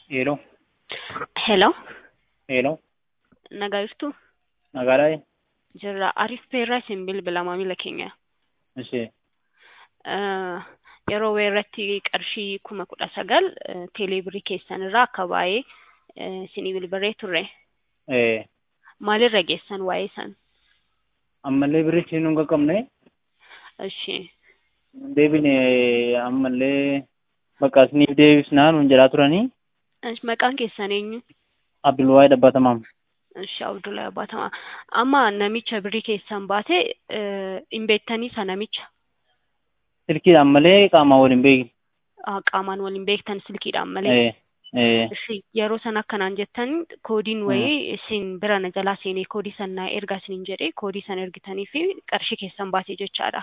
Hello, Hello, hello, nagayiftu nagaadhaa? jirra. Arif Peerraa isin bilbila maamila keenya. Ishee Yeroo weerratti qarshii 19,000 teeleebirrii keessan irraa akka baay'ee isinii bilbilee turre. Maalirra geessan waa'ee san? ammallee birichi nu qaqqabne Ishee deebine ammallee bakka isiniif deebisnaa nuun jedhaa turanii maqaan keessan eenyu? Abdulwaahid Abbaatamaam. Ishee Abdullahi Abbaatamaa. Amma namicha birrii keessan baate hin beektanii isa namicha? Silkiidhaan malee qaamaan waliin beekne. Qaamaan waliin beektan silkiidhaan malee. Yeroo san akkanaan jettan koodiin wayii isin bira na jalaa seenee koodii san naa ergaa isiniin jedhee koodii san ergitanii fi qarshii keessan baate jechaadha.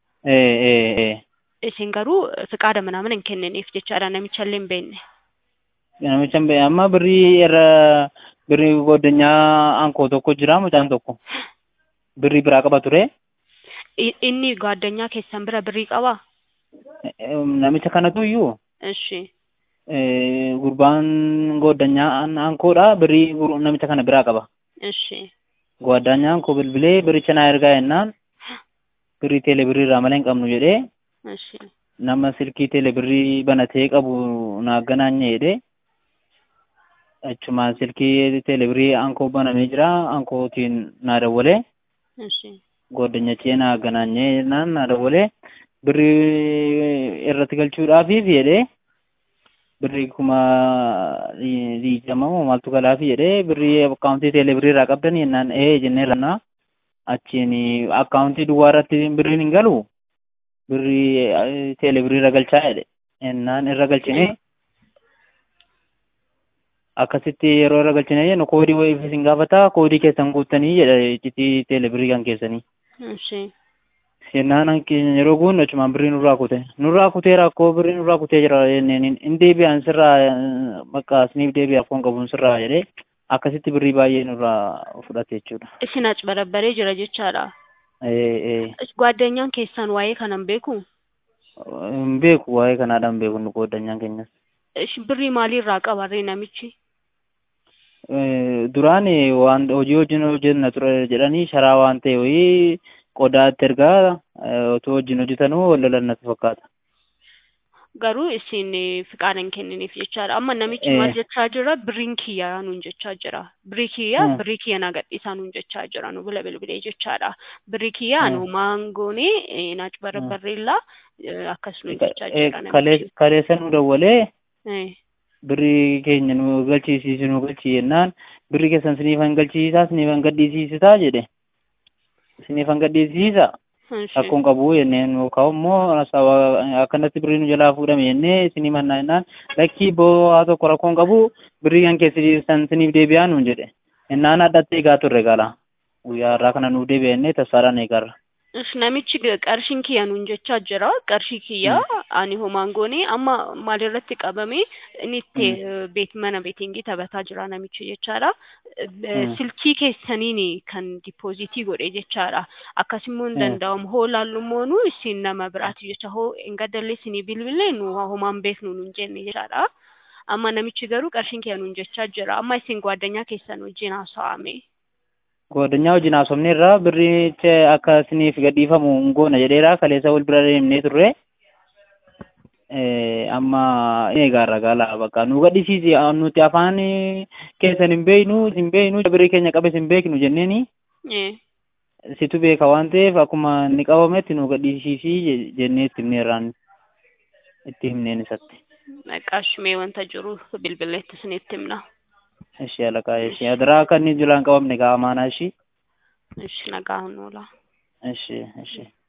Isin garuu fiqaada manaaman hin kenniniif jechaadha namicha illee hin beekne. Namicha hin beekne amma birrii irra birrii goddanyaa ankoo tokko jira mucaan tokko birrii biraa qaba ture. Inni gaaddanyaa keessan bira birrii qabaa? Namicha kanatu iyyuu Ishee gurbaan goddanyaa ankoodha birrii namicha kana biraa qaba. ishee Goddanyaa ankoo bilbilee biricha naa ergaa jennaan birrii teelee birrii irraa malee hin qabnu jedhee ishee nama silkii teelee birrii banatee qabu naagganaan jedhee achumaan silkii teelee birrii ankoo banamee jira ankootiin naa dawwalee ishee goddanyachee naagganaan jennaan naa dawwalee birrii irratti galchuudhaafi jedhee birrii 20,000 maaltu galaafi jedhee birrii akkaawuntii teelee birrii irraa qabdanii jennaan jennee rannaa achiin akkaawuntii duwwaa irratti birriin hin galu birrii teelee birrii irra galchaa jedhe jennaan irra galchine akkasitti yeroo irra galchine jennu koodii wayii isin gaafata koodii keessan guuttanii jedha iccitii teelee birrii kan keessanii ishee jennaan yeroo guunnu achumaan birrii nurraa kutee rakkoo birrii nurraa kutee jira jenneen hin deebi'an sirraa bakka isiniif deebi'aaf kan qabuun sirraa jedhee akkasitti birrii baay'ee nurraa fudhate jechuudha. isin achi barabbaree jira jechaadha. Gaaddanyaan keessan waa'ee kanan beeku? Hin beeku waa'ee kanaadhaan beeku nu gooddanyaan keenyas. Birrii maaliirraa qabarree namichi? Duraan waan hojii wajjin hojjenna ture jedhanii sharaa waan ta'e wayii qodaatti ergaa otoo wajjin hojjetanuu wal lolannatu fakkaata. Garuu isin fiqaada hin kenniniif jechaadha. Amma namichi maal jechaa jira? Birriin kiyyaa nuun jechaa jira. Birrii kiyya na gadhiisaa nuun jechaa jira. Nu bila bilbilee jechaadha. Birrii kiyyaa nu maangoonee naachi barabbarreellaa akkas nuun jechaa jira namichi. Kaleessa nu dawwalee birrii keenya nu galchiisiisu nu galchii jennaan birrii keessan siniifan galchiisaa siniifan gadhiisiisitaa jedhe. Siniifan gadhiisiisa akkuun qabu jenneen yookaan immoo akkanatti birrii nu jalaa fuudhame jennee isinii mannaa jennaan lakkii bo'aa tokko rakkoon qabu birrii kan keessan siniif deebi'aa nuun jedhe. Jennaan addatti eegaa turre gala. Guyyaa irraa kana nuuf deebi'a jennee tassaadhaan eegarra. Namichi qarshiin kiyya nuun jechaa jira. Qarshii kiyya ani homaan goonee amma maalirratti qabame inni itti mana beetingii taphataa jira namichi jechaadha. Silkii keessaniin kan diipoozitii godhe jechaadha. Akkasimmoo hin danda'amu hoo laallummoonu isin nama biraati jecha hoo hin gaddallee isinii bilbilee nu homaan beeknu nuun jenne jechaadha. Amma namichi garuu qarshiin kiyya nuun jechaa jira. Amma isin gaaddanyaa keessan wajjin haasa'ame. Goddanyaa wajjin haasofne irraa birricha akka isiniif gadhiifamu hin goona jedheera kaleessa wal bira deemnee turre amma eegaarra gala bakka nu gadhiisiisi nuti afaan keessan hin beeknu birrii keenya qabe hin beeknu jenneeni situ beeka waan ta'eef akkuma inni qabametti nu gadhiisiisi jennee itti himneerraan itti himneen isatti. Qaashumee wanta jiru bilbileetti isinitti himna. Ishee alaqaa ishee adiraa akka inni jilaan qabamne gaamaanaa ishee. Ishee nagaa hin oola. Ishee ishee.